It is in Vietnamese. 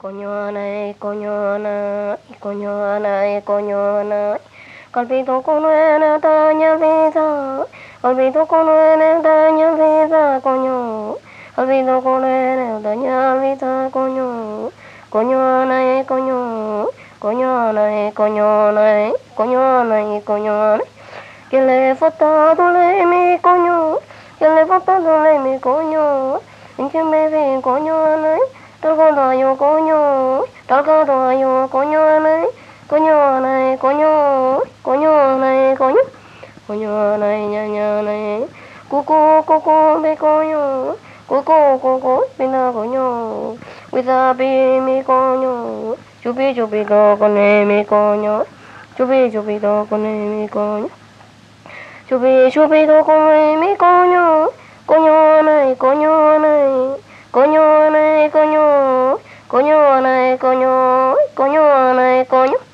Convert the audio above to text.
coño này coño này coño này coño này Colpito con una taña visa Colpito con una taña visa coño Colpito con una taña visa coño Coño này coño coño này coño này coño này coño này Que le falta dole mi coño Que le falta dole mi coño En que me ve coño này Talgo dayo coño Talgo dayo coño này Coño này coño Coño này coño Coño này ña này Cuco cuco me coño Cuco cuco pina coño Cuida bi mi coño Chupi chupi do con mi coño Chupi chupi do con mi coño Chupi chupi do con mi coño Coño này coño này coño này coño coño này coño coño này coño